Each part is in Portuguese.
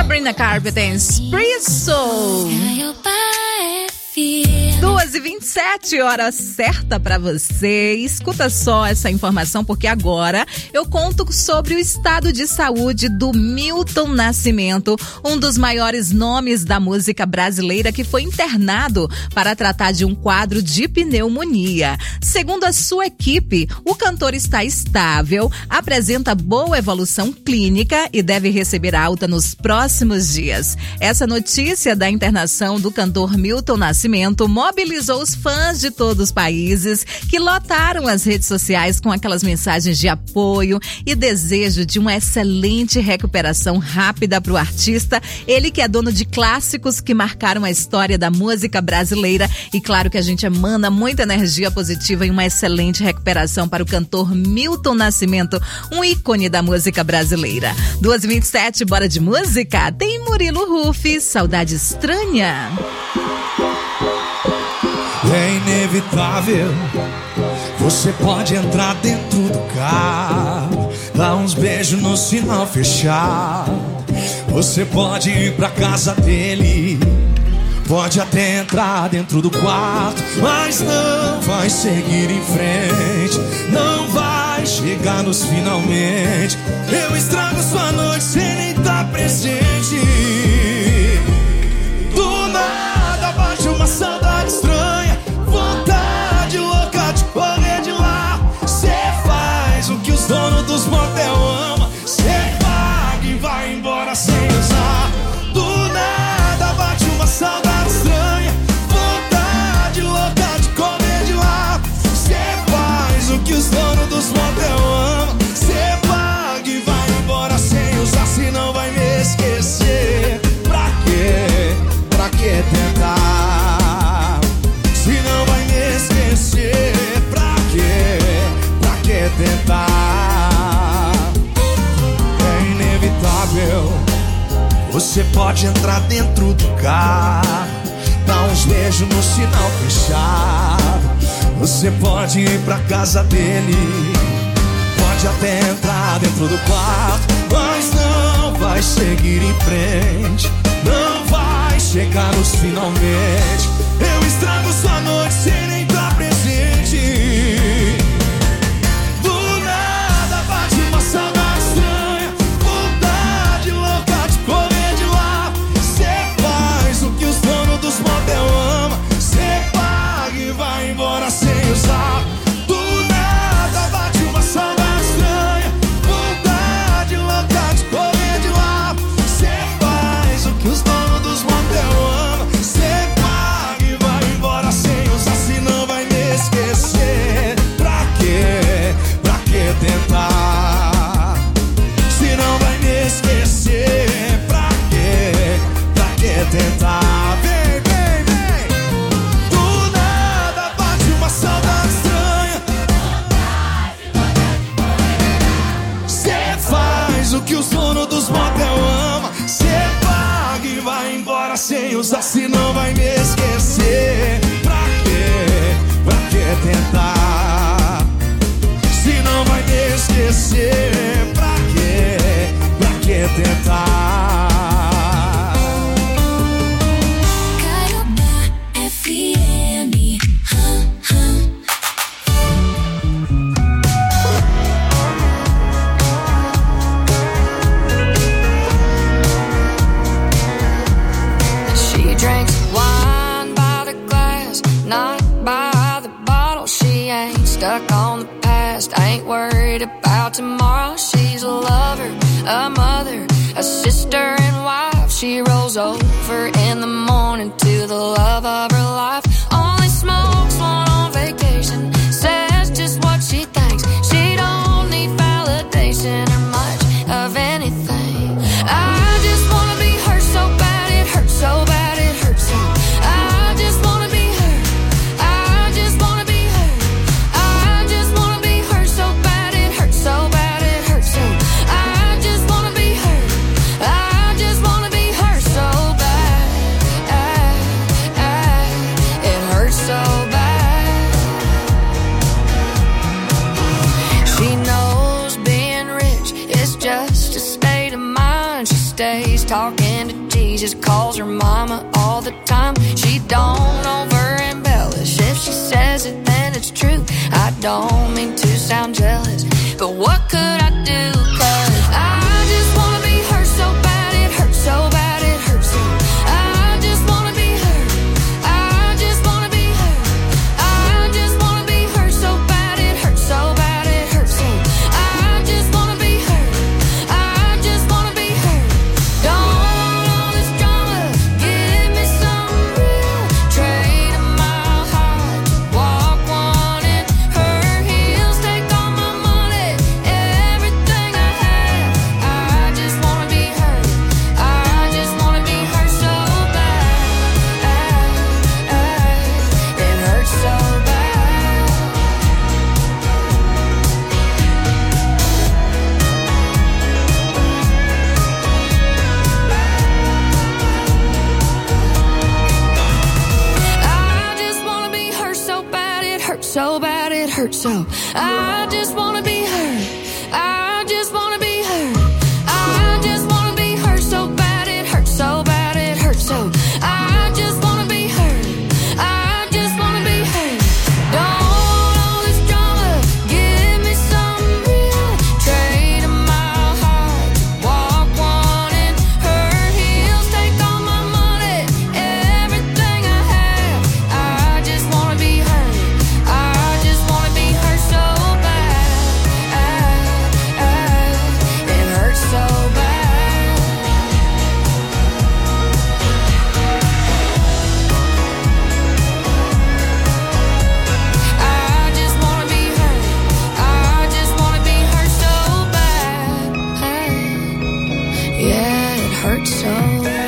Sabrina Carpenter's Preso. 2h27, hora certa pra você. Escuta só essa informação, porque agora eu conto sobre o estado de saúde do Milton Nascimento, um dos maiores nomes da música brasileira, que foi internado para tratar de um quadro de pneumonia. Segundo a sua equipe, o cantor está estável, apresenta boa evolução clínica e deve receber alta nos próximos dias. Essa notícia da internação do cantor Milton Nascimento mobilizou os fãs de todos os países, que lotaram as redes sociais com aquelas mensagens de apoio e desejo de uma excelente recuperação rápida para o artista, ele que é dono de clássicos que marcaram a história da música brasileira. E claro que a gente emana muita energia positiva e uma excelente recuperação para o cantor Milton Nascimento, um ícone da música brasileira. 2h27, bora de música? Tem Murilo Ruff, Saudade Estranha. É inevitável, você pode entrar dentro do carro, dar uns beijos no sinal fechado. Você pode ir pra casa dele, pode até entrar dentro do quarto, mas não vai seguir em frente, não vai chegar nos finalmente. Eu estrago sua noite sem nem estar presente. Do nada bate uma saudade estranha, vontade louca de correr de lá. Cê faz o que os donos dos motel amam, cê paga e vai embora sem usar. Do nada bate uma saudade estranha, vontade louca de correr de lá. Cê faz o que os donos dos motel amam, cê paga e vai embora sem usar. Se não vai me esquecer, pra quê? Pra que tentar? Se não vai me esquecer, pra quê? Pra que tentar? É inevitável, você pode entrar dentro do carro, dar uns beijos no sinal fechado. Você pode ir pra casa dele, pode até entrar dentro do quarto, mas não vai seguir em frente, não vai chegar nos finalmente. Eu estrago sua noite sem nem estar presente. Do nada bate uma saudade estranha, vontade louca de correr de lá. Cê faz o que os donos dos motel amam, cê paga e vai embora sem usar. Do nada bate uma saudade estranha, vontade louca de correr de lá. Cê faz o que os donos dos motel amam, cê paga e vai embora sem usar. Se não vai me esquecer, pra quê? Pra que tentar? Se não vai me esquecer, pra quê? Pra que tentar? Vem, vem, vem. Do nada bate uma saudade estranha, cê faz o que os donos dos motel amam, cê paga e vai embora sem usar. Se não vai me esquecer, pra quê? Pra que tentar? Se não vai me esquecer, pra quê? Pra que tentar? She drinks wine by the glass, not by the bottle. She ain't stuck on the past, ain't worried about tomorrow. She's a lover, a mother, a sister and wife. She rolls over in the morning to the love of her life. Only smokes one on vacation, says just what she thinks. She don't need validation or much of anything. I just wanna be her so bad, it hurts so bad, it hurts so. I just wanna be her, I just wanna be her. I just wanna be her so bad, it hurts so bad, it hurts so. I just wanna be her, I just wanna be her so bad. face, talking to Jesus, calls her mama all the time. She don't over embellish. If she says it, then it's true. I don't mean to sound jealous, but what could I do? 'Cause I just wanna be her so bad, it hurts so bad, it hurts so. I just wanna be her. I just wanna be her. I just wanna be her so bad, it hurts so bad, it hurts so. I just wanna be her. I just wanna be her. Don't want all this drama. Give me some real. Trade a mile high to walk one in her heels. Take all my money, everything I have. I just wanna be her. I just wanna be her so bad. It hurts so bad. I just wanna be her so bad, it hurts so bad, it hurts so. I just wanna be her. I just wanna be her. I just wanna be her so bad, it hurts so bad, it hurts so. I just wanna be her. I just wanna be her. Don't want all this drama. Give me some real. Trade a mile high to walk one in her heels. Take all my money, everything I have. I just wanna be her. I just wanna be her so bad. It hurts so bad. I just wanna be her. I just wanna be her so bad. Yeah, it hurts so bad.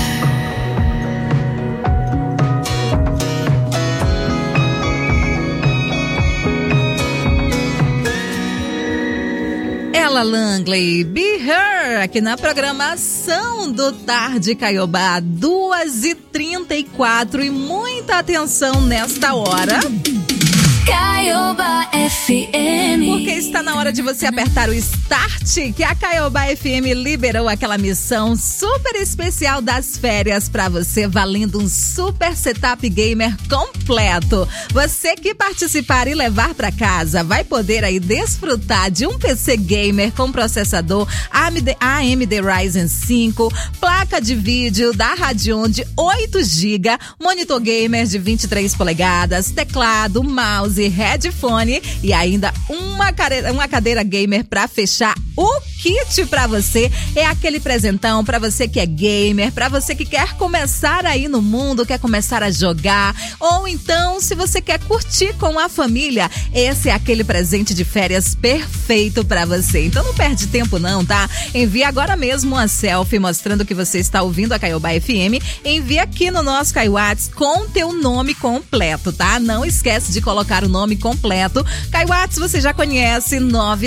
Ella Langley, Be Her, aqui na programação do Tarde Caiobá, 2h34, e muita atenção nesta hora, Caiobá FM. porque está na hora de você apertar o Start, que a Caiobá FM liberou aquela missão super especial das férias para você, valendo um super setup gamer completo. Você que participar e levar para casa vai poder aí desfrutar de um PC gamer com processador AMD Ryzen 5, placa de vídeo da Radeon de 8 GB, monitor gamer de 23 polegadas, teclado, mouse, headphone e ainda uma cadeira gamer para fechar o kit para você. É aquele presentão para você que é gamer, para você que quer começar aí no mundo, quer começar a jogar, ou então se você quer curtir com a família, esse é aquele presente de férias perfeito para você. Então não perde tempo não, tá? Envia agora mesmo uma selfie mostrando que você está ouvindo a Caiobá FM. Envia aqui no nosso Caiwats com teu nome completo, tá? Não esquece de colocar o nome completo. Caiwats você já conhece,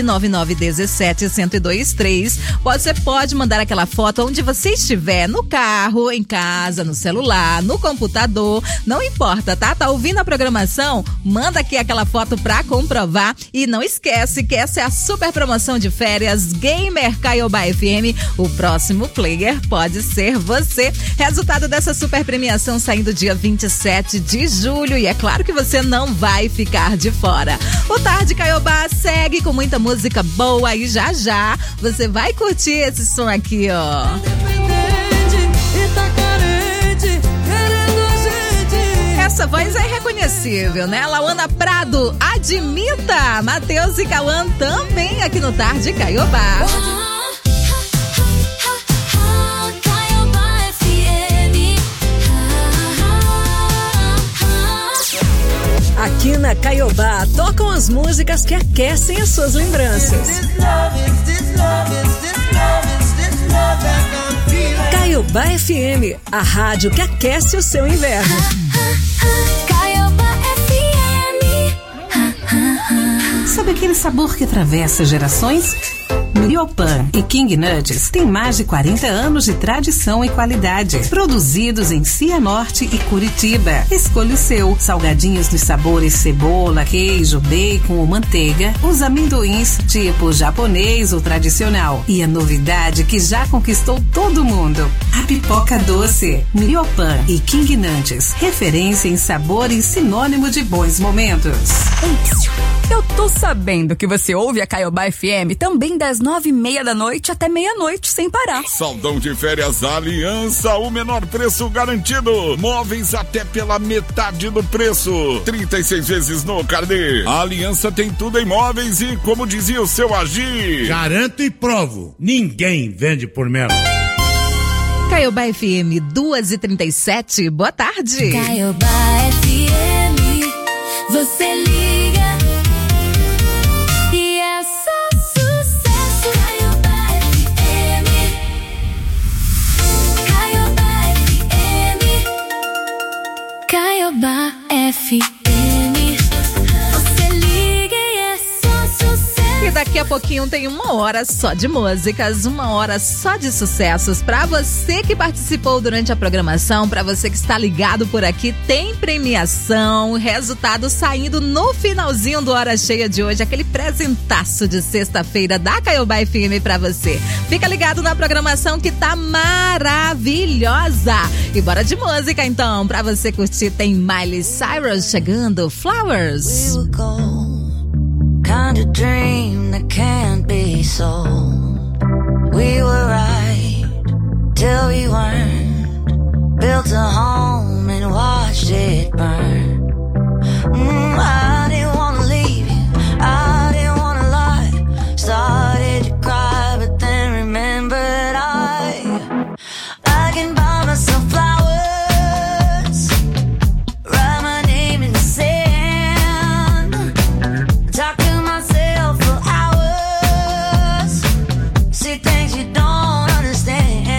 99917-1023. Você pode mandar aquela foto onde você estiver, no carro, em casa, no celular, no computador, não importa, tá? Tá ouvindo a programação? Manda aqui aquela foto pra comprovar e não esquece que essa é a super promoção de férias Gamer Caiobá FM. O próximo player pode ser você. Resultado dessa super premiação saindo dia 27 de julho e é claro que você não vai ficar de fora. O Tarde Caiobá segue com muita música boa e já já você vai curtir esse som aqui, ó. Essa voz é irreconhecível, né? Lauana Prado, Admita. Matheus e Cauã também aqui no Tarde Caiobá. Aqui na Caiobá tocam as músicas que aquecem as suas lembranças. Caiobá FM, a rádio que aquece o seu inverno. Caiobá FM. Sabe aquele sabor que atravessa gerações? Miopan e King Nuts têm mais de 40 anos de tradição e qualidade. Produzidos em Cianorte e Curitiba. Escolha o seu. Salgadinhos nos sabores cebola, queijo, bacon ou manteiga. Os amendoins tipo japonês ou tradicional. E a novidade que já conquistou todo mundo. A pipoca doce. Miopan e King Nuts. Referência em sabor e sinônimo de bons momentos. Eu tô sabendo que você ouve a Caiobá FM também das 9:30 da noite até meia-noite, sem parar. Saldão de férias Aliança, o menor preço garantido. Móveis até pela metade do preço. 36 vezes no carnê. A Aliança tem tudo em móveis e, como dizia o seu Agir, garanto e provo, ninguém vende por menos. Caiobá FM 2h37, boa tarde. Caiobá FM, você liga e é só sucesso. Caiobá FM, Caiobá FM, Caiobá FM, você liga e é só sucesso. E daqui a pouquinho tem uma hora só de músicas, uma hora só de sucessos. Pra você que participou durante a programação, pra você que está ligado por aqui, tem premiação, resultado saindo no finalzinho do Hora Cheia de hoje, aquele presentaço de sexta-feira da Caiobá FM pra você. Fica ligado na programação que tá maravilhosa. E bora de música então, pra você curtir, tem Miley Cyrus chegando, Flowers. We were gold, kind of dream that can't be sold. We were right till we weren't. Built a home and watched it burn. I didn't wanna leave you, I didn't wanna lie. Started to cry, but then remembered I can buy myself flowers, write my name in the sand, talk to myself for hours, see things you don't understand.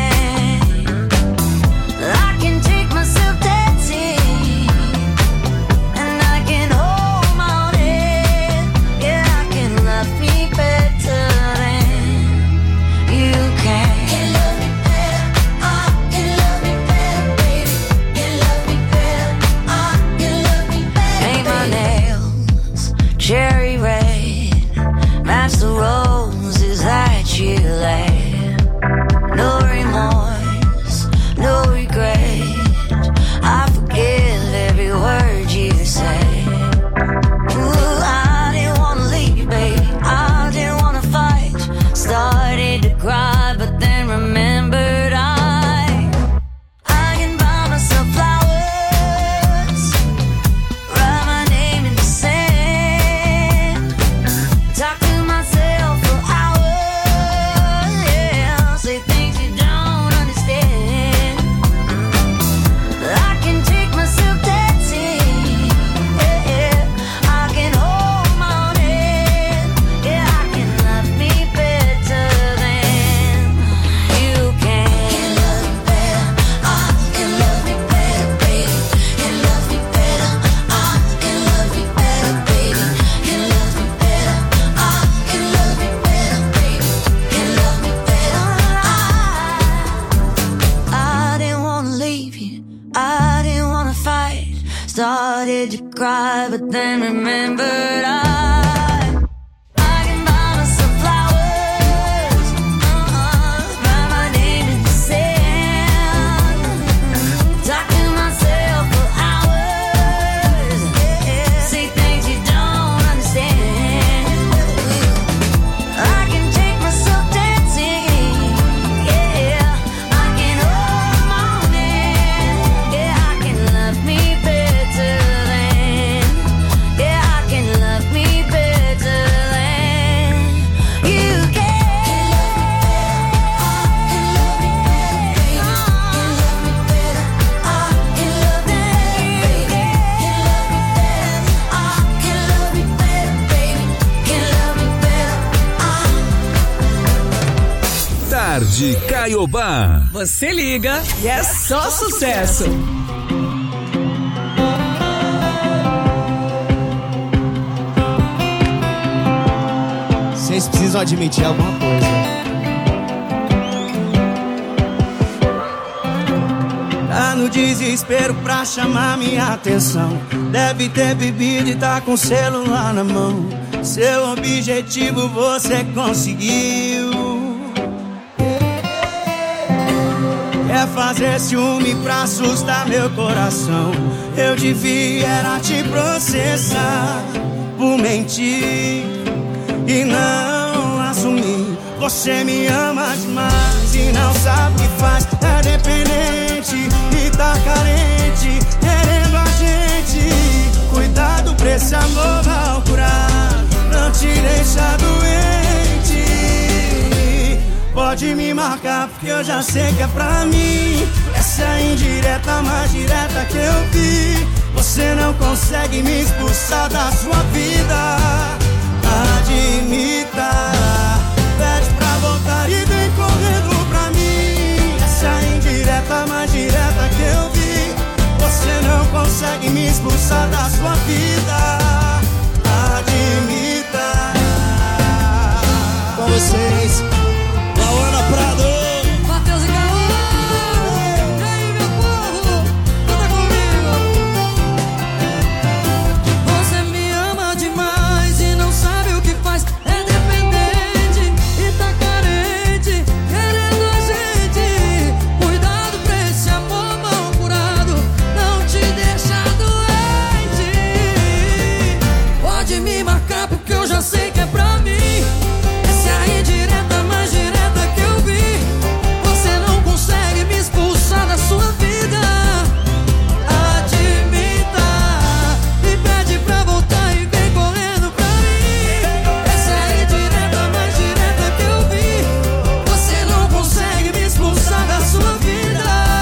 I can take myself dancing, and I can hold my own head. Yeah, I can love me better than you can. Can love me better, can love me better, baby. Can love me better, can love me better. Paint my nails cherry red, match the roses that you laid. No remorse, no regret. I forgive every word you say. Ooh, I didn't wanna leave you, baby. I didn't wanna fight. Started to cry, but then remembered I can buy myself flowers, write my name in the sand, talk to myself for hours, yeah, say things you don't understand. I can take myself dancing, yeah, I can hold my own head, yeah, I can love me better than you can. Can love me better, can love me better, baby. Can love me better, can love me better, baby. Can love me better, can love me better, baby. Can love me better. I didn't wanna leave you, I didn't wanna fight. Started to cry, but then remembered I can buy myself flowers, write my name in the sand, talk to myself for hours, yeah, say things you don't understand. I can take myself dancing, yeah, I can hold my own hand, yeah, I can love me better than, yeah, I can love me better than you can. Can love me better, can love me better, baby. Can love me better, Tarde Caiobá. Você liga e é só sucesso. Vocês vocês precisam admitir alguma coisa. Tá no desespero pra chamar minha atenção. Deve ter bebido e tá com o celular na mão. Seu objetivo você conseguiu. Quer fazer ciúme pra assustar meu coração. Eu devia era te processar por mentir e não assumir. Você me ama demais e não sabe o que faz. É dependente e tá carente, querendo a gente. Cuidado pra esse amor mal curado, não te deixa doente. Pode me marcar porque eu já sei que é pra mim. Essa é a indireta mais direta que eu vi. Você não consegue me expulsar da sua vida. Admita, pede pra voltar e vem correndo pra mim. Essa é a indireta mais direta que eu vi. Você não consegue me expulsar da sua vida. Admita. Com vocês, Lauana Prado, Matheus e Cauã. E aí, meu povo, canta comigo. Você me ama demais e não sabe o que faz. É dependente e tá carente, querendo a gente. Cuidado pra esse amor mal curado, não te deixa doente. Pode me marcar porque eu já sei que é pra mim. Essa é a indireta mais direta que eu vi. Você não consegue me expulsar da sua vida. Admita e pede pra voltar e vem correndo pra mim. Essa é a indireta mais direta que eu vi. Você não consegue me expulsar da sua vida.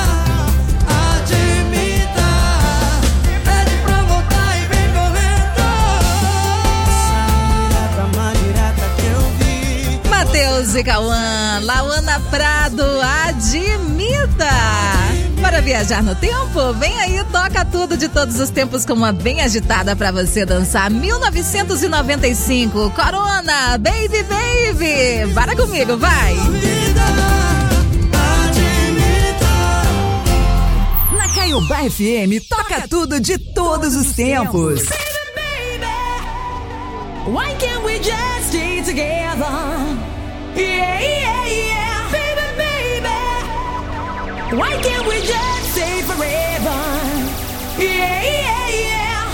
Admita e pede pra voltar e vem correndo. indireta mais direta que eu vi. Matheus e Cauã, Lauana Prado, admita! Para viajar no tempo, vem aí, toca tudo de todos os tempos com uma bem agitada pra você dançar. 1995, Corona, Baby Baby. Para comigo, vai! Na Caiobá FM, toca tudo de todos os tempos. Why can't we just stay together? Yeah, yeah, yeah. Baby, baby. Why can't we just stay forever? Yeah, yeah, yeah.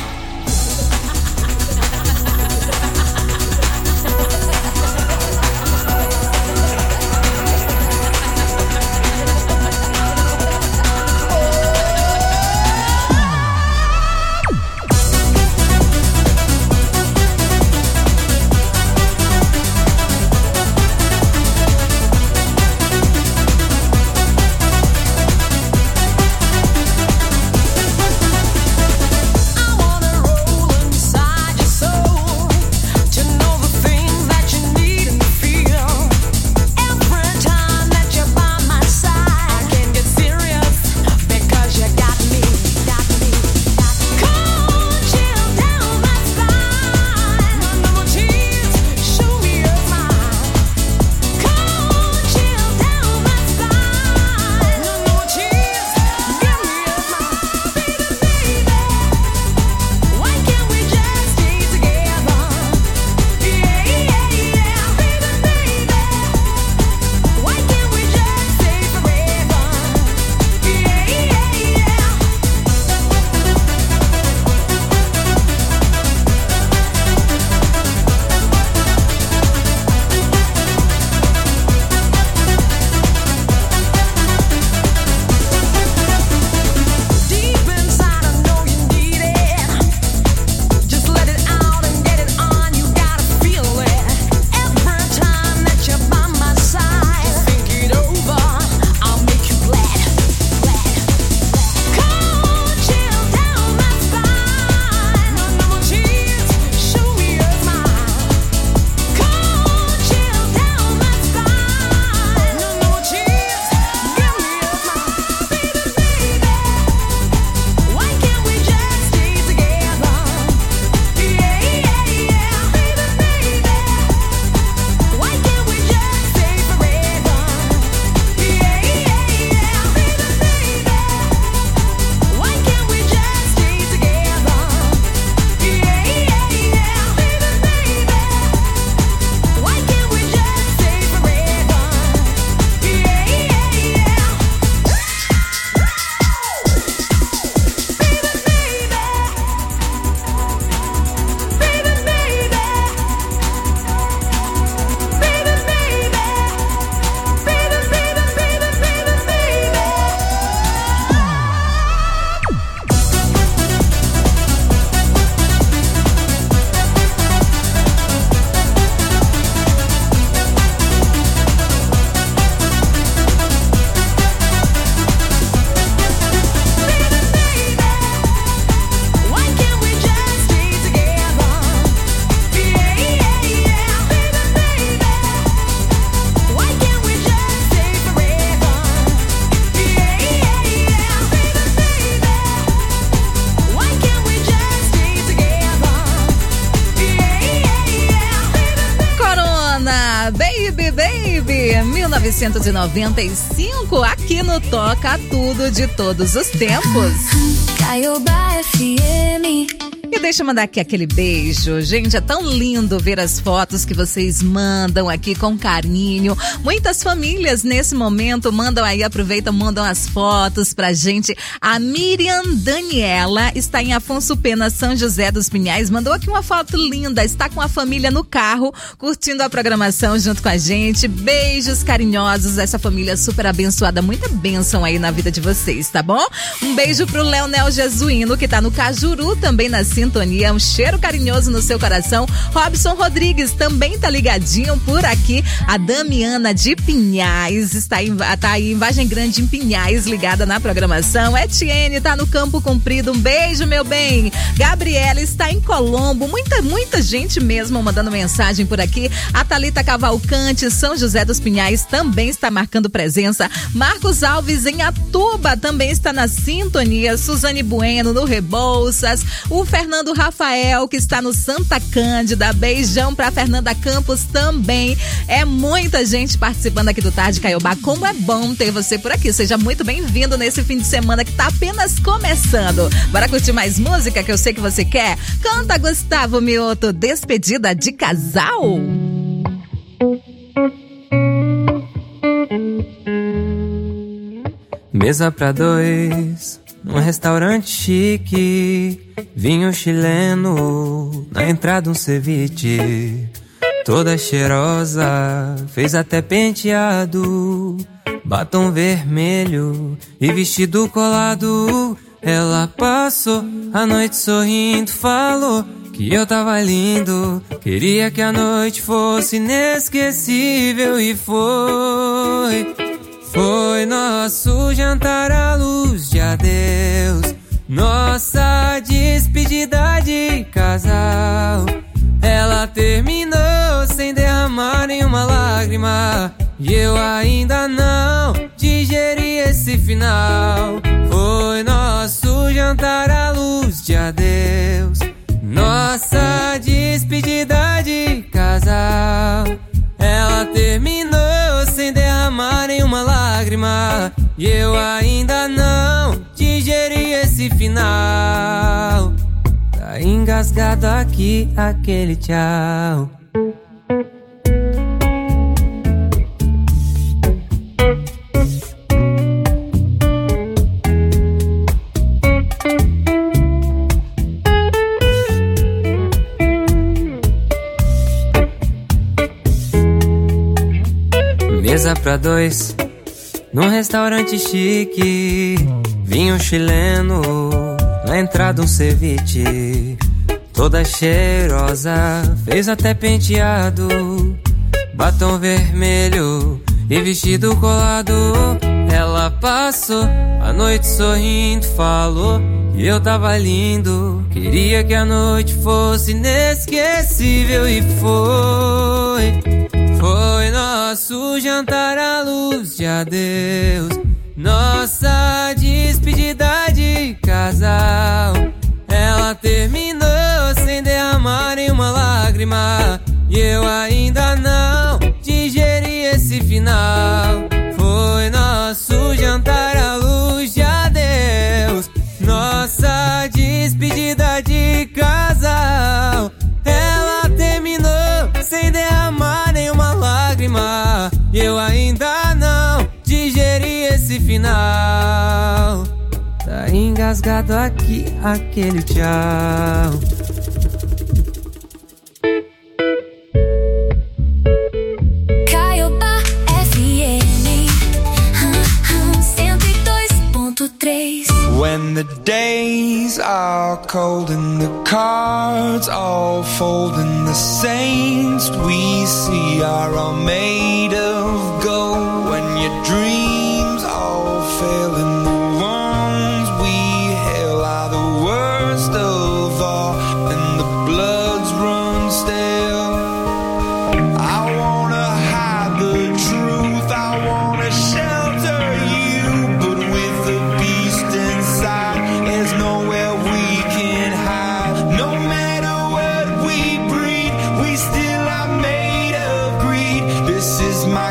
1995, aqui no Toca Tudo de Todos os Tempos. Caiobá FM. E deixa eu mandar aqui aquele beijo. Gente, é tão lindo ver as fotos que vocês mandam aqui com carinho. Muitas famílias nesse momento mandam aí, aproveitam, mandam as fotos pra gente. A Miriam Daniela está em Afonso Pena, São José dos Pinhais. Mandou aqui uma foto linda. Está com a família no carro, curtindo a programação junto com a gente. Beijos carinhosos. Essa família super abençoada. Muita bênção aí na vida de vocês, tá bom? Um beijo pro Leonel Jesuíno, que tá no Cajuru, também na sintonia. Um cheiro carinhoso no seu coração. Robson Rodrigues também tá ligadinho por aqui. A Damiana de Pinhais tá aí em Vargem Grande, em Pinhais, ligada na programação. Etienne tá no Campo Comprido. Um beijo, meu bem. Gabriela está em Colombo. Muita gente mesmo mandando mensagem por aqui. A Thalita Cavalcante, São José dos Pinhais, também está marcando presença. Marcos Alves em Atuba também está na sintonia. Suzane Bueno no Rebouças. O Fernando Rafael, que está no Santa Cândida. Beijão pra Fernanda Campos também. É muita gente participando aqui do Tarde Caiobá. Como é bom ter você por aqui. Seja muito bem-vindo nesse fim de semana que tá apenas começando. Bora curtir mais música que eu sei que você quer? Canta Gustavo Mioto, Despedida de Casal. Mesa pra dois, num restaurante chique, vinho chileno, na entrada um ceviche. Toda cheirosa, fez até penteado, batom vermelho e vestido colado. Ela passou a noite sorrindo, falou que eu tava lindo, queria que a noite fosse inesquecível e foi. Foi nosso jantar à luz de adeus, nossa despedida de casal. Ela terminou sem derramar nenhuma lágrima, e eu ainda não digeri esse final. Foi nosso jantar à luz de adeus, nossa despedida de casal. Ela terminou sem derramar nenhuma lágrima, e eu ainda não digeri esse final. Tá engasgado aqui aquele tchau. Mesa pra dois, num restaurante chique, vinho chileno, na entrada um ceviche. Toda cheirosa, fez até penteado, batom vermelho e vestido colado. Ela passou a noite sorrindo, falou que eu tava lindo, queria que a noite fosse inesquecível e foi. Foi nosso jantar à luz de adeus, nossa despedida de casal. Ela terminou sem derramar nenhuma lágrima, e eu ainda não digeri esse final. Foi nosso jantar à luz de adeus, nossa despedida de casal. Ela terminou sem derramar nenhuma lágrima, e eu ainda não digeri esse final. Tá engasgado aqui aquele tchau. Caiobá FM 102.3. When the days are cold and the cards all fold and the saints we see are all made of gold, when your dreams all fail and the ones we hail are the worst of all and the bloods run stale, I wanna hide the truth, I wanna shelter you, but with the beast inside there's nowhere we can hide. No matter what we breed, we still are made of greed. This is my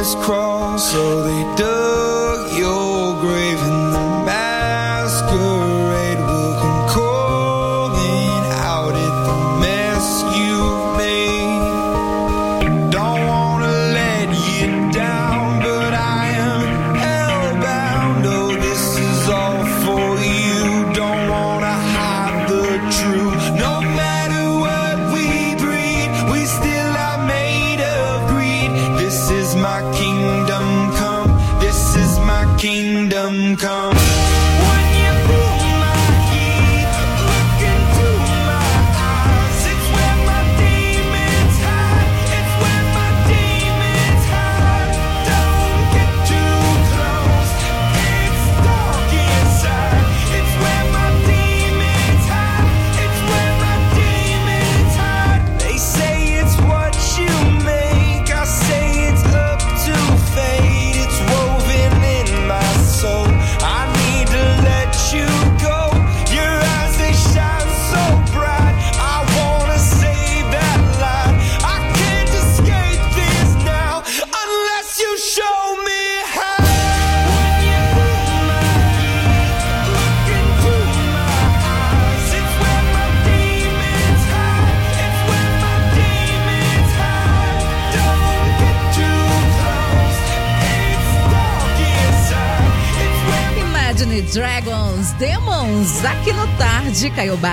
crisscross. So they dug your grave and the masquerade will come calling out at the mess you made. Don't wanna let you down, but I am hellbound. Oh, this is all for you. Don't wanna hide the truth. No matter what we breed, we still are made of greed. This is my kingdom come. This is my kingdom come. When you feel my heat, look into my eyes. It's where my demons hide. It's where my demons hide. Don't get too close. It's dark inside. It's where my demons hide. It's where my demons hide. They say it's what you make. I say it's up to fate. It's woven in my soul. I need to let you go. Your eyes, they shine so bright. I wanna save that light. I can't escape this now unless you show me how. When you feel my heat, look into my eyes. It's where my demons hide. It's where my demons hide. Don't get too close. It's dark inside. It's where Imagine Dragons, Demons, aqui no Tarde Caiobá,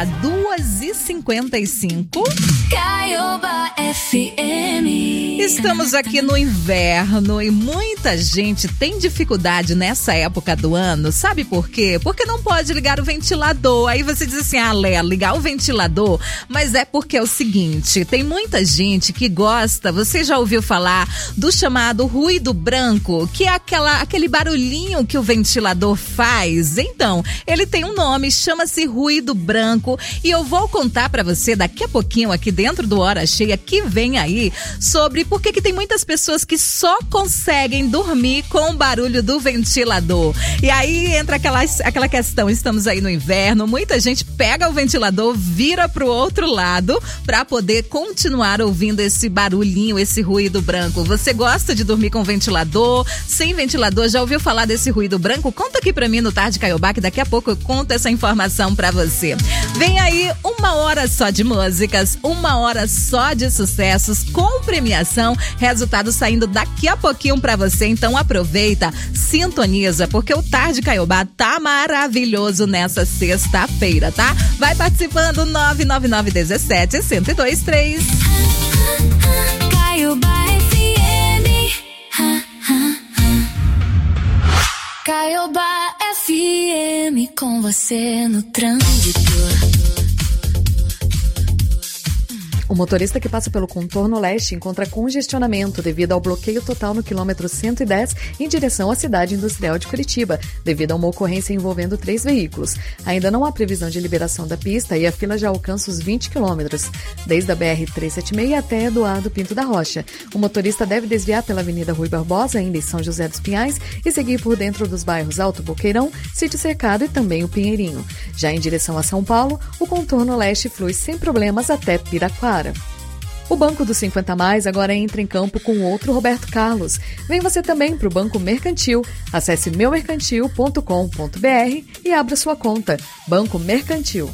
2h55. Caiobá FM. Estamos aqui no inverno e muita gente tem dificuldade nessa época do ano. Sabe por quê? Porque não pode ligar o ventilador. Aí você diz assim, Lé, ligar o ventilador. Mas é porque é o seguinte, tem muita gente que gosta, você já ouviu falar do chamado ruído branco, que é aquele barulhinho que o ventilador faz. Então, ele tem um nome, chama-se ruído branco. E eu vou contar pra você daqui a pouquinho aqui dentro do Hora Cheia, que vem aí, sobre por que tem muitas pessoas que só conseguem dormir com o barulho do ventilador. E aí entra aquela questão, estamos aí no inverno, muita gente pega o ventilador, vira pro outro lado pra poder continuar ouvindo esse barulhinho, esse ruído branco. Você gosta de dormir com ventilador, sem ventilador? Já ouviu falar desse ruído branco? Conta aqui pra mim no Tarde Caiobá, que daqui a pouco eu conto essa informação pra você. Vem aí 1 hora só de músicas, 1 hora só de sucessos, com premiação, resultado saindo daqui a pouquinho pra você. Então aproveita, sintoniza, porque o Tarde Caiobá tá maravilhoso nessa sexta-feira, tá? Vai participando, 99917-1023. Caiobá FM. Caiobá FM, com você no trânsito. O motorista que passa pelo contorno leste encontra congestionamento devido ao bloqueio total no quilômetro 110 em direção à cidade industrial de Curitiba, devido a uma ocorrência envolvendo 3 veículos. Ainda não há previsão de liberação da pista e a fila já alcança os 20 quilômetros, desde a BR-376 até Eduardo Pinto da Rocha. O motorista deve desviar pela Avenida Rui Barbosa, ainda em São José dos Pinhais, e seguir por dentro dos bairros Alto Boqueirão, Sítio Cercado e também o Pinheirinho. Já em direção a São Paulo, o contorno leste flui sem problemas até Piraquara. O Banco dos 50 Mais agora entra em campo com outro Roberto Carlos. Vem você também para o Banco Mercantil. Acesse meumercantil.com.br e abra sua conta. Banco Mercantil.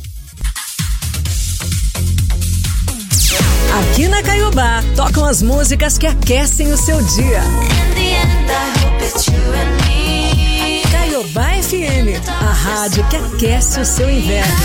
Aqui na Caiobá, tocam as músicas que aquecem o seu dia. Caiobá FM, a rádio que aquece o seu inverno.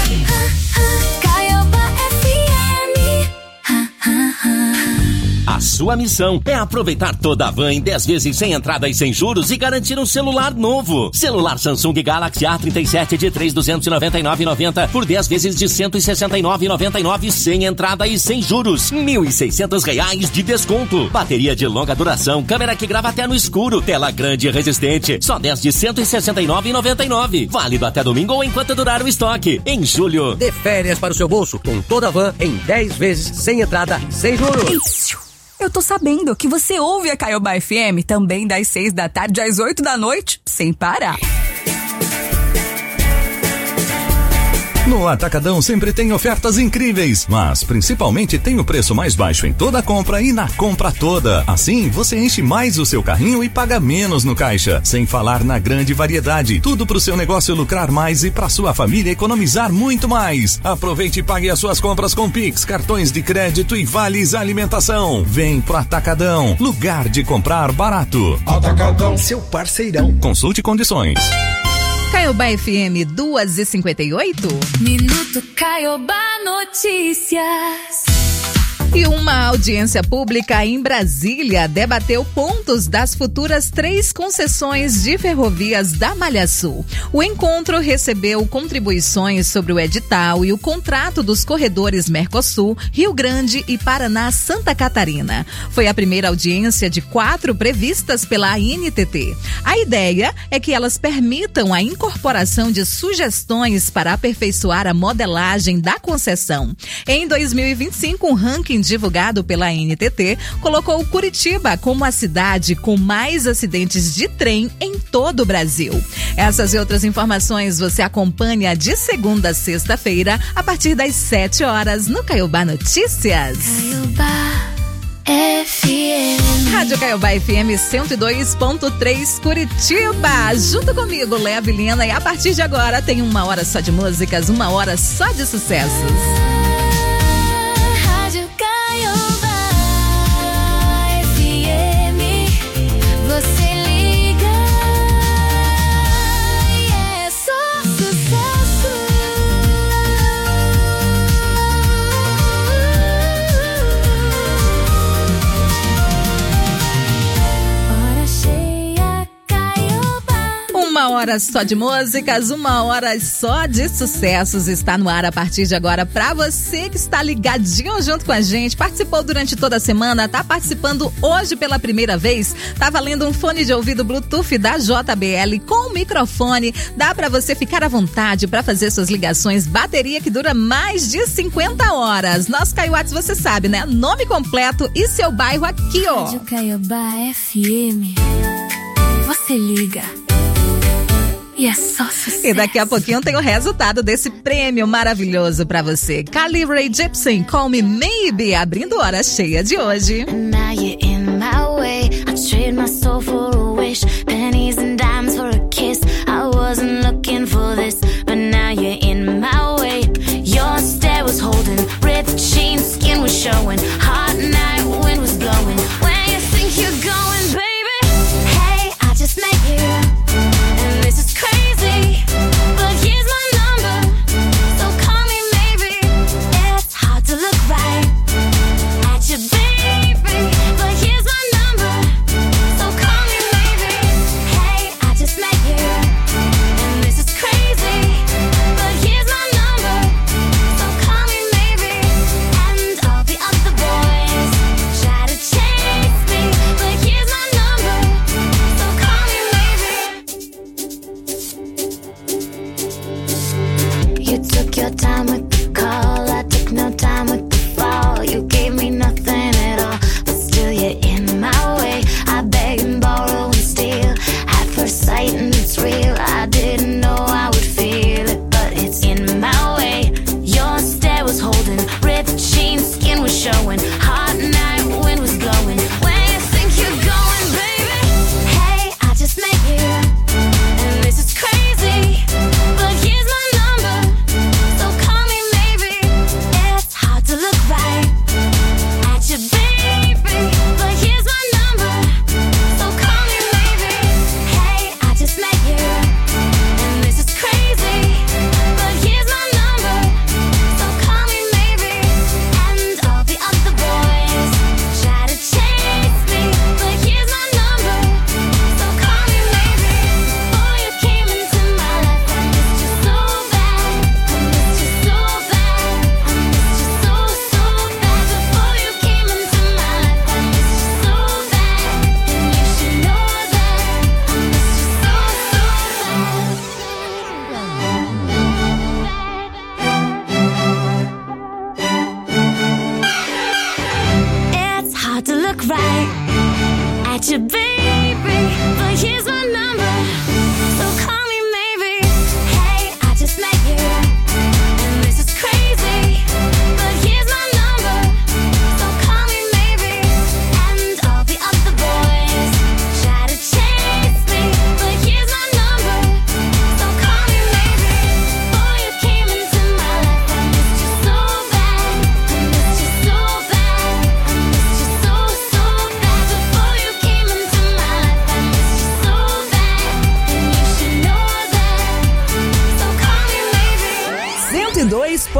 A sua missão é aproveitar toda a van em 10 vezes sem entrada e sem juros e garantir um celular novo. Celular Samsung Galaxy A37 de 3.299,90 por 10 vezes de 169,99 sem entrada e sem juros. R$1.600 de desconto. Bateria de longa duração, câmera que grava até no escuro, tela grande e resistente. Só 10 de 169,99. Válido até domingo ou enquanto durar o estoque. Em julho. Dê férias para o seu bolso com toda a van em 10 vezes sem entrada e sem juros. Eu tô sabendo que você ouve a Caiobá FM também das 6 da tarde às 8 da noite, sem parar. No Atacadão sempre tem ofertas incríveis, mas principalmente tem o preço mais baixo em toda a compra e na compra toda. Assim, você enche mais o seu carrinho e paga menos no caixa. Sem falar na grande variedade. Tudo pro seu negócio lucrar mais e pra sua família economizar muito mais. Aproveite e pague as suas compras com Pix, cartões de crédito e vales alimentação. Vem pro Atacadão, lugar de comprar barato. Atacadão, seu parceirão. Consulte condições. Caiobá FM 2h58. Minuto Caiobá Notícias. E uma audiência pública em Brasília debateu pontos das futuras 3 concessões de ferrovias da Malha Sul. O encontro recebeu contribuições sobre o edital e o contrato dos corredores Mercosul, Rio Grande e Paraná-Santa Catarina. Foi a primeira audiência de 4 previstas pela ANTT. A ideia é que elas permitam a incorporação de sugestões para aperfeiçoar a modelagem da concessão. Em 2025, um ranking divulgado pela ANTT colocou Curitiba como a cidade com mais acidentes de trem em todo o Brasil. Essas e outras informações você acompanha de segunda a sexta-feira a partir das 7 horas no Caiobá Notícias. Caiobá FM. Rádio Caiobá FM 102.3 Curitiba. Junto comigo, Léa Vilhena, e a partir de agora tem 1 hora só de músicas, 1 hora só de sucessos. Uma hora só de músicas, 1 hora só de sucessos está no ar a partir de agora para você que está ligadinho junto com a gente, participou durante toda a semana, tá participando hoje pela primeira vez, tá valendo um fone de ouvido Bluetooth da JBL com microfone, dá para você ficar à vontade para fazer suas ligações, bateria que dura mais de 50 horas. Nosso Caiuates, você sabe, né? Nome completo e seu bairro aqui, ó. Rádio Caiobá FM. Você liga. E é só sucesso. E daqui a pouquinho tem o resultado desse prêmio maravilhoso pra você. Carly Rae Jepsen, Call Me Maybe, abrindo hora cheia de hoje. Now you're in my way. I trade my soul for a wish. Pennies and dimes for a kiss. I wasn't looking for this, but now you're in my way. Your stare was holding, ripped jeans, skin was showing. Hot night, wind was blowing. Where you think you're going, baby? Hey, I just met you. This is crazy, but here's my number, so call me maybe. It's hard to look right at you, baby, but here's my number, so call me maybe.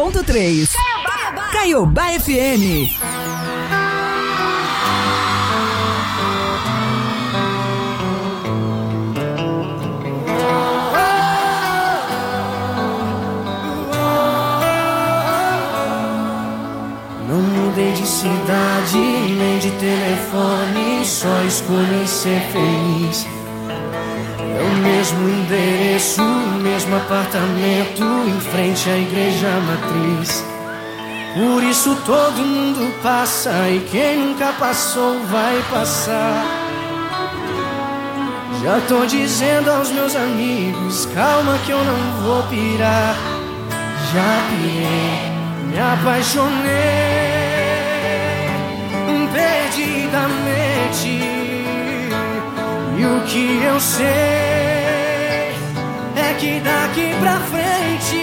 100,3. Caiobá FM. Não mudei de cidade, nem de telefone, só escolhi ser feliz. É o mesmo endereço, o mesmo apartamento, em frente à igreja matriz. Por isso todo mundo passa, e quem nunca passou vai passar. Já tô dizendo aos meus amigos, calma que eu não vou pirar. Já pirei, me apaixonei perdidamente. E o que eu sei é que daqui pra frente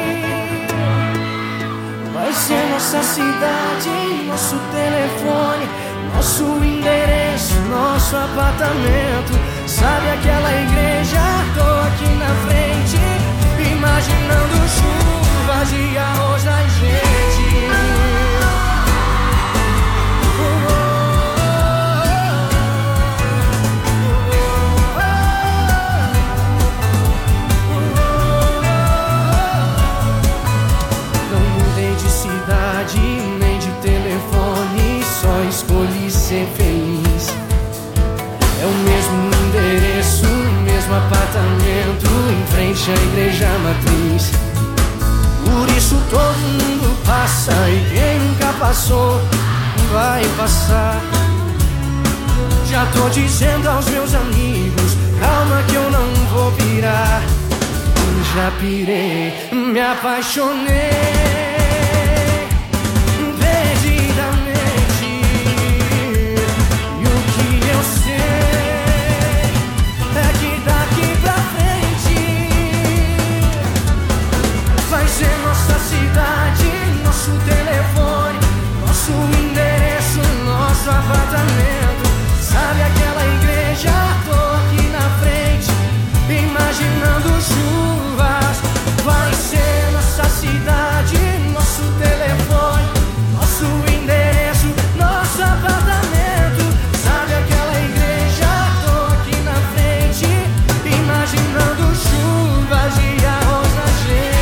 vai ser nossa cidade, nosso telefone, nosso endereço, nosso apartamento. Sabe aquela igreja? Tô aqui na frente, imaginando chuva de arroz na gente. Nem de telefone, só escolhi ser feliz. É o mesmo endereço, o mesmo apartamento, em frente à igreja matriz. Por isso todo mundo passa, e quem nunca passou vai passar. Já tô dizendo aos meus amigos, calma que eu não vou pirar. Já pirei, me apaixonei nosso telefone, nosso endereço, nosso apartamento. Sabe aquela igreja? Tô aqui na frente, imaginando chuvas. Vai ser nossa cidade, nosso telefone, nosso endereço, nosso apartamento. Sabe aquela igreja? Tô aqui na frente, imaginando chuvas e arroz na gente.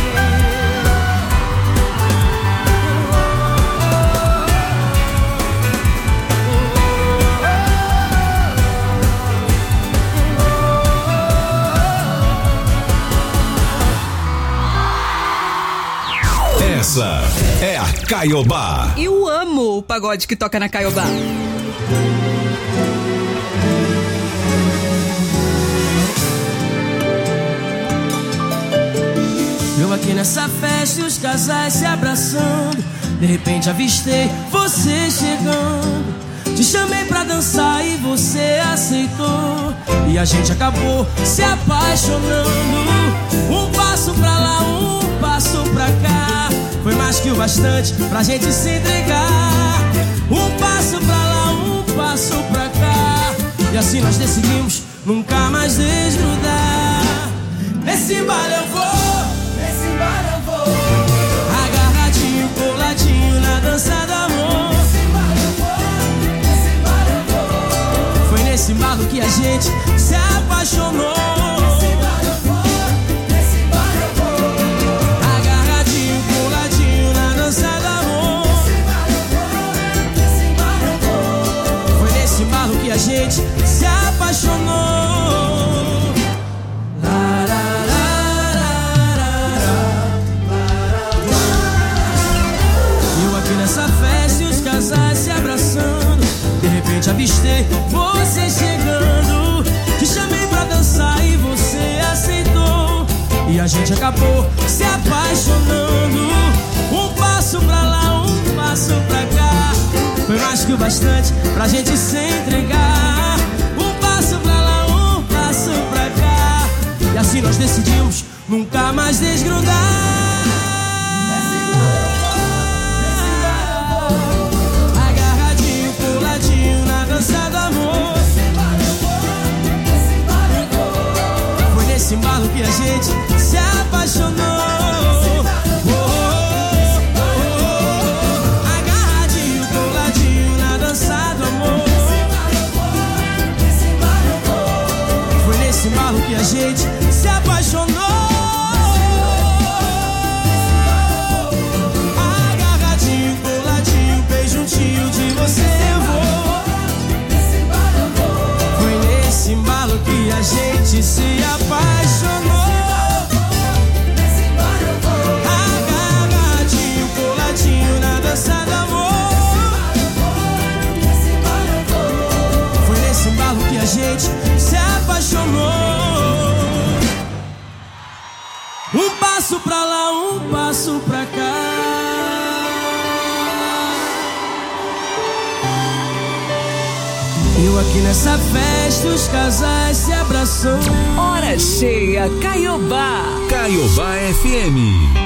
Essa é a Caiobá. Eu amo o pagode que toca na Caiobá. Eu aqui nessa festa e os casais se abraçando. De repente avistei você chegando. Te chamei pra dançar e você aceitou. E a gente acabou se apaixonando. Um passo pra lá, um passo pra cá. Foi mais que o bastante pra gente se entregar. Um passo pra lá, um passo pra cá. E assim nós decidimos nunca mais desgrudar. Nesse baile eu vou, nesse baile eu vou. Agarradinho, coladinho na dança do amor. Nesse baile eu vou, nesse baile eu vou. Foi nesse baile que a gente se apaixonou. Que a gente se apaixonou. Eu aqui nessa festa e os casais se abraçando. De repente avistei você chegando. Te chamei pra dançar e você aceitou. E a gente acabou se apaixonando. Um passo pra lá, um passo pra cá. Foi mais que o bastante pra gente se entregar. Um passo pra lá, um passo pra cá. E assim nós decidimos nunca mais desgrudar. Agarradinho, coladinho na dança do amor. Foi nesse embalo que a gente se apaixonou. Oh, oh, oh. embalo que a gente se apaixonou. Agarradinho, coladinho, bem juntinho de você eu vou. Foi nesse embalo que a gente se apaixonou. Agarradinho, coladinho na dança do amor. Foi nesse embalo que a gente se apaixonou. Um passo pra lá, um passo pra cá. Eu aqui nessa festa, os casais se abraçam. Hora cheia, Caiobá. Caiobá FM.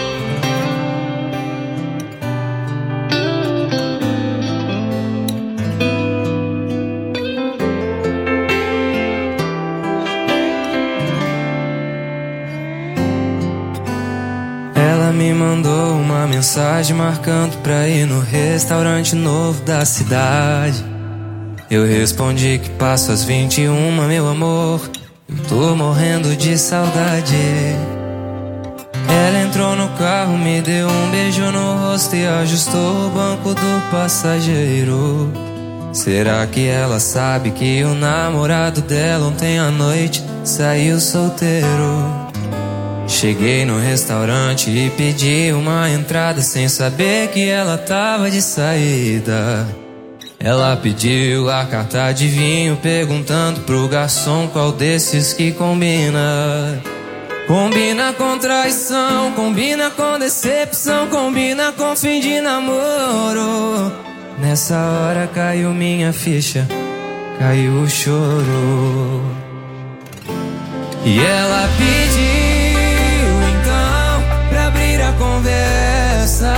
Me mandou uma mensagem marcando pra ir no restaurante novo da cidade. Eu respondi que passo às 21, meu amor. Eu tô morrendo de saudade. Ela entrou no carro, me deu um beijo no rosto e ajustou o banco do passageiro. Será que ela sabe que o namorado dela ontem à noite saiu solteiro? Cheguei no restaurante e pedi uma entrada sem saber que ela tava de saída. Ela pediu a carta de vinho perguntando pro garçom qual desses que combina. Combina com traição, combina com decepção, combina com fim de namoro. Nessa hora caiu minha ficha, caiu o choro. E ela pediu a conversa,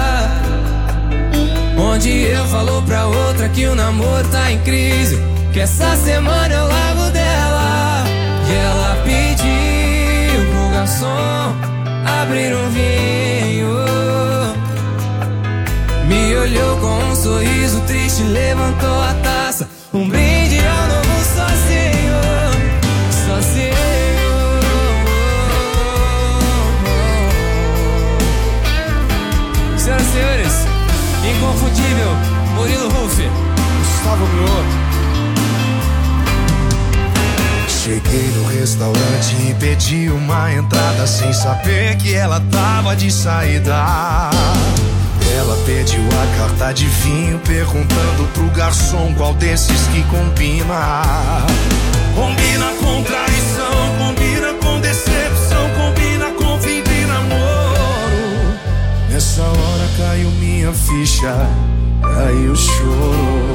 onde eu falo pra outra que o namoro tá em crise, que essa semana eu largo dela. E ela pediu pro garçom abrir um vinho, me olhou com um sorriso triste, levantou a taça, um brinde ao novo sozinho, sozinho. Senhoras e senhores, inconfundível, Murilo Ruff, Gustavo Mioto. Cheguei no restaurante e pedi uma entrada sem saber que ela tava de saída. Ela pediu a carta de vinho perguntando pro garçom qual desses que combina. Combina com traição, combina com decepção, combina com fim de namoro. Nessa hora caiu minha ficha, caiu o choro.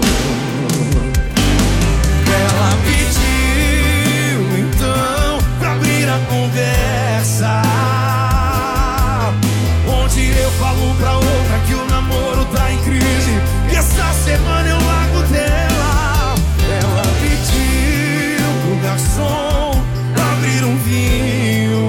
Ela pediu então pra abrir a conversa, onde eu falo pra outra que o namoro tá em crise, e essa semana eu largo dela. Ela pediu pro garçom abrir um vinho,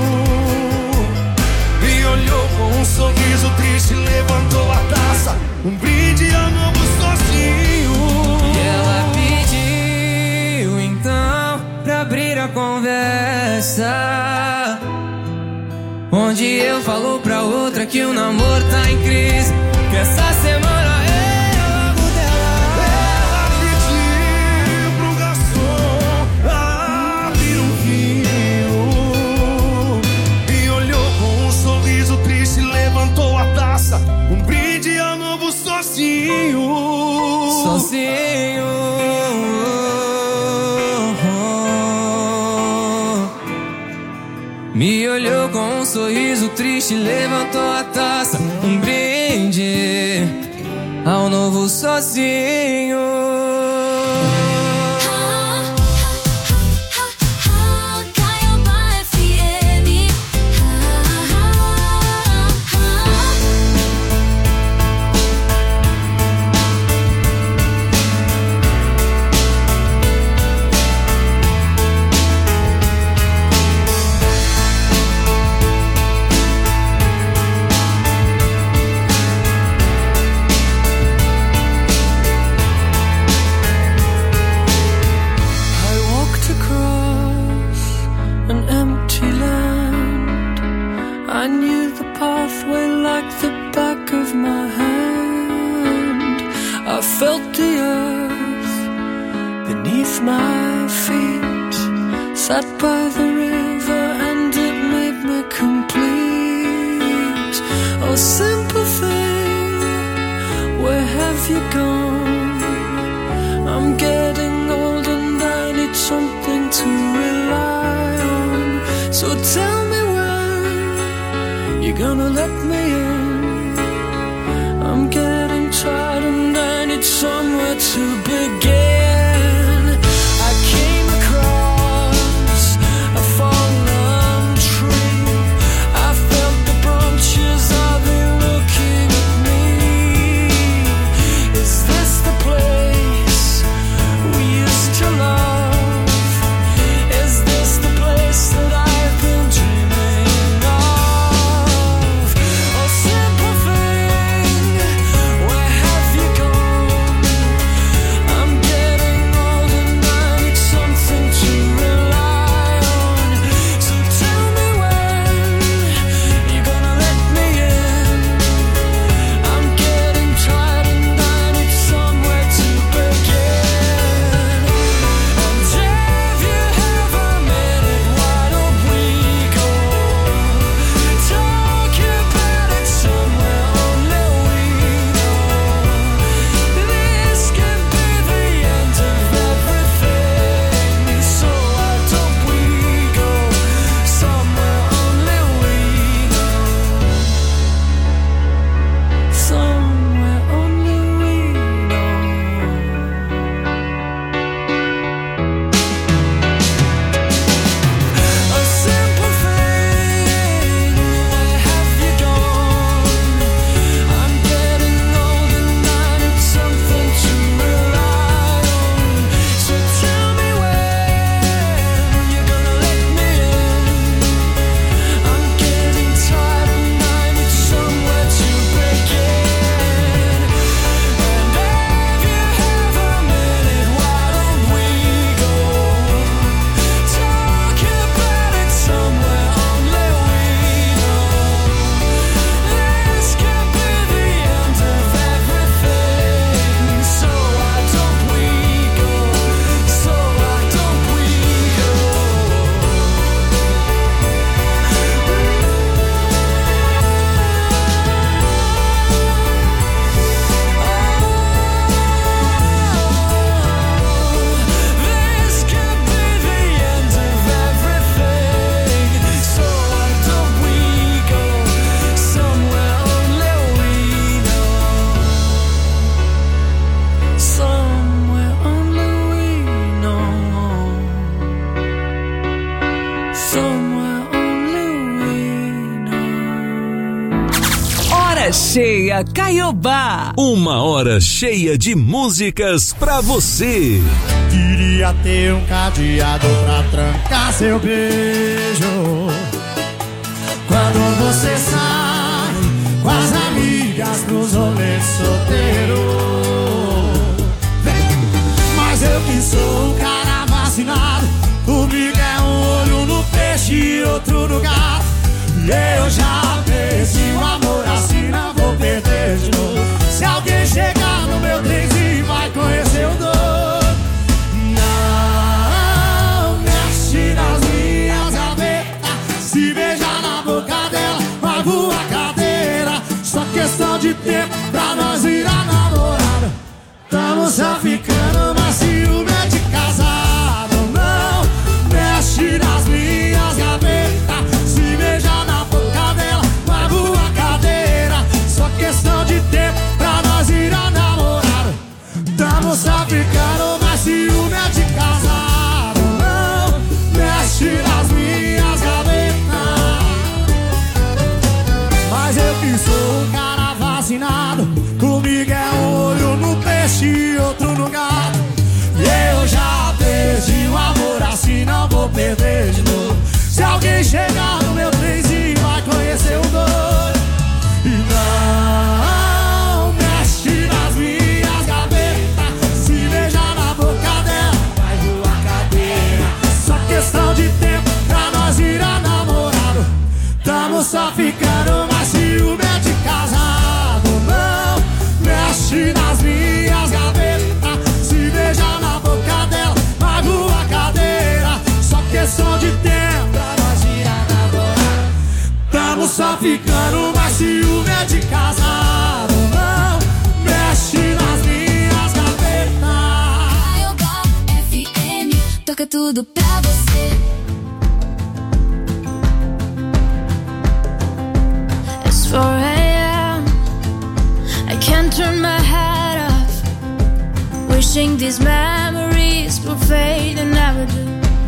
me olhou com um sorriso triste, levantou a taça, um brinde ao novo sozinho. E ela pediu então pra abrir a conversa, onde eu falo pra outra que o namoro tá em crise, que essa semana eu largo dela. Ela pediu pro garçom abrir um vinho, me olhou com um sorriso triste, levantou a taça, um brinde ao novo sozinho. Sozinho. Me olhou com um sorriso triste, levantou a taça, um brinde ao novo sozinho. Sat by the river and it made me complete. Oh, simple thing, where have you gone? I'm getting old and I need something to rely on. So tell me when you're gonna let me in. I'm getting tired and I need somewhere to begin. I came across a fallen tree. I felt the branches of it looking at me. Is this the place we used to love? Is this the place that I've been dreaming of? Oh, simple thing, where have you gone? I'm getting old and I need something to rely on. So tell me when you're gonna let me in. I'm getting tired and I need somewhere to begin. And if you have a minute, why don't we go talk about it somewhere only we know. This could be the end of everything. So why don't we go somewhere only we know. Somewhere only we know. A simple thing, where have you gone? I'm getting old and I need something to rely on. So tell me when you're gonna let me in. I'm getting tired and I need somewhere to begin. And if you have a minute, why don't we go talk about it somewhere only we know. This could be the end of everything. So why don't we go? So why don't we go? This could be the end of everything. So why don't we go somewhere only we know? Somewhere only we know. Somewhere only we know. Hora cheia, Caiobá. Uma hora cheia de músicas pra você. Queria ter um cadeado pra trancar seu beijo. Quando você sai com as amigas pros rolês solteiro. Mas eu que sou um cara vacinado, comigo é um olho no peixe e outro no gato. E eu já perdi o amor assim, não vou perder de novo. Se alguém chegar no meu trenzinho vai conhecer o doido. Não mexe nas minhas gavetas, se beijar na boca dela vai voar cadeira. Só questão de tempo pra nós virar namorada. Tamo só ficando, mas ciúme é de casado. Não mexe nas minhas gavetas, se beijar na boca dela vai voar cadeira. Só questão de tempo pra nós virar namorada. Tamo só ficando, mas ciúme é de casado. Não mexe nas minhas gavetas. Mas eu que sou um cara vacinado, comigo é um olho no peixe e outro no gato. E eu já perdi o amor assim, não vou perder de novo. Se alguém chegar no meu trenzinho vai conhecer o doido. E não mexe nas minhas gavetas, se beijar na boca dela vai voar cadeira. Só questão de tempo pra nós virar namorado. Tamo só ficando, mas ciúme é de casado. Não mexe nas minhas gavetas, se beijar na boca dela vai voar cadeira. Só questão só ficando, mas ciúme é de casa. Não mexe nas minhas gavetas. Caiobá FM, toca tudo pra você. It's 4 a.m. I can't turn my head off, wishing these memories will fade and never do.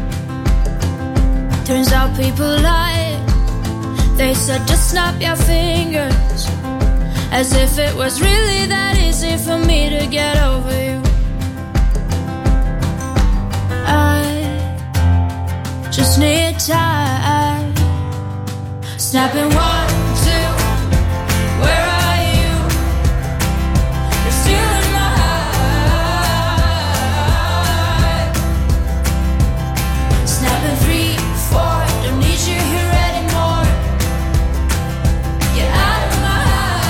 Turns out people lie. They said just snap your fingers, as if it was really that easy for me to get over you. I just need time. Snapping 1, 2, where are you? You're still in my heart. Snapping 3, 4, don't need you here anymore. Get out of my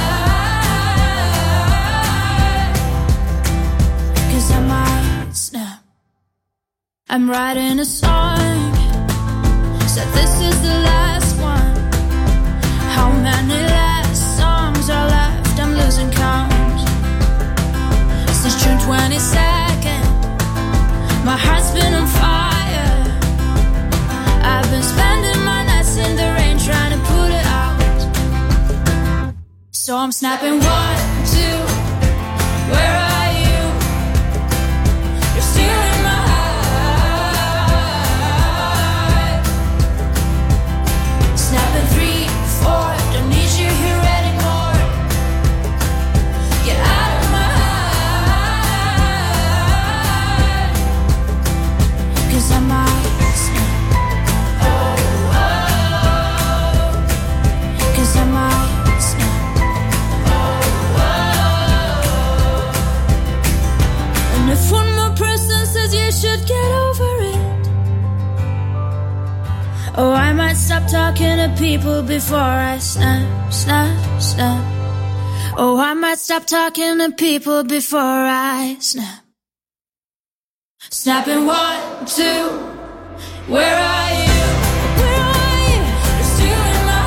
heart. 'Cause I might snap. I'm writing a song, said this is the last one. How many last songs are left? I'm losing count. Since June 22nd, my heart's been on fire. I've been spending my nights in the rain trying to put it out. So I'm snapping 1, 2, where are you? You're still in my heart. Snapping 3, 4, don't need you here anymore. Get out of my heart. 'Cause I might snap. Oh, oh. 'Cause I might snap. Oh, oh. And if one more person says you should get over it, oh, I might stop talking to people before I snap, snap, snap. Oh, I might stop talking to people before I snap. Snapping 1, 2, where are you? Where are you? You're still in my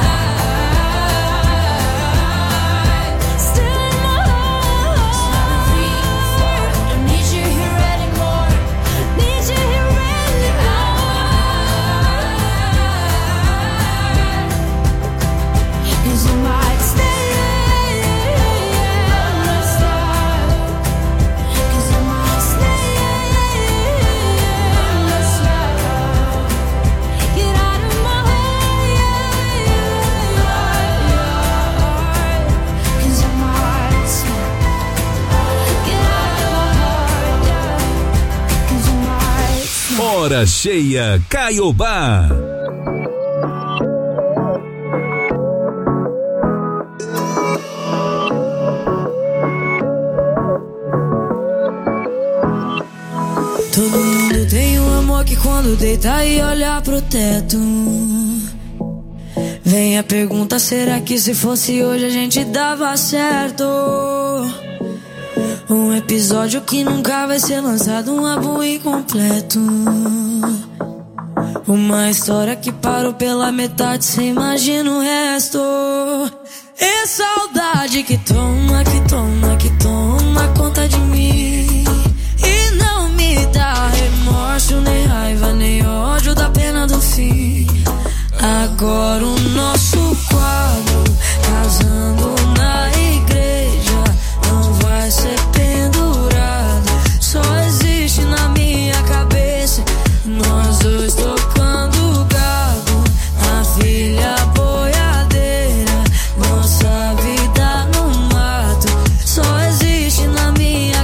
heart. Still in my heart. Snapping 3, 4, don't need you here anymore. Need you here anymore. 'Cause I might stay. Hora cheia Caiobá. Todo mundo tem um amor que quando deita e olha pro teto, vem a pergunta, será que se fosse hoje a gente dava certo? Um episódio que nunca vai ser lançado, um álbum incompleto. Uma história que parou pela metade, cê imagina o resto. É saudade que toma, que toma, que toma conta de mim. E não me dá remorso, nem raiva, nem ódio da pena do fim. Agora o nosso quadro, casando na igreja, não vai ser pendurado, só existe na minha cabeça. Nós dois tocando gado, a filha boiadeira, nossa vida no mato, só existe na minha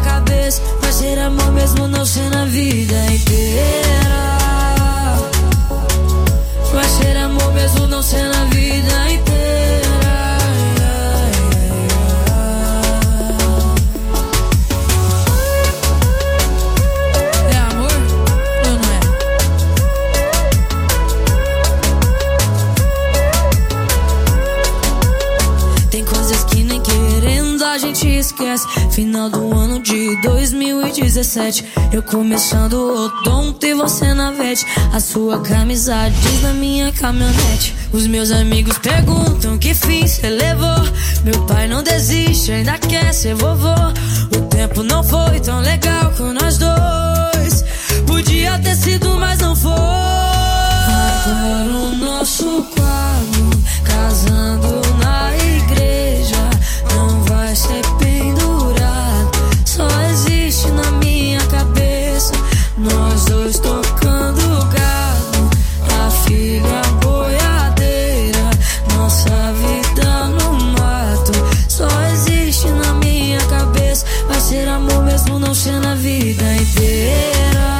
esquece. Final do ano de 2017, eu começando o odonto e você na vete. A sua camisa diz na minha caminhonete. Os meus amigos perguntam que fim cê levou. Meu pai não desiste, ainda quer ser vovô. O tempo não foi tão legal com nós dois. Podia ter sido, mas não foi. Agora o nosso quadro, casando na igreja, não vai ser pendurado. Só existe na minha cabeça, nós dois tocando gado. A filha boiadeira, nossa vida no mato. Só existe na minha cabeça, vai ser amor mesmo não ser na vida inteira.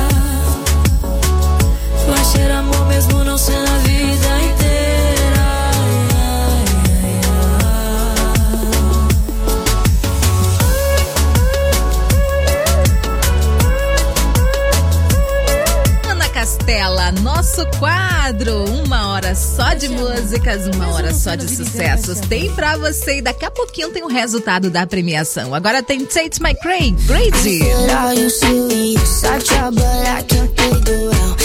Vai ser amor mesmo não ser na vida inteira. Ana Castela, nosso quadro, 1 hora só de músicas, 1 hora só de sucessos. Tem pra você e daqui a pouquinho tem o resultado da premiação. Agora tem Tate McRae, Crazy.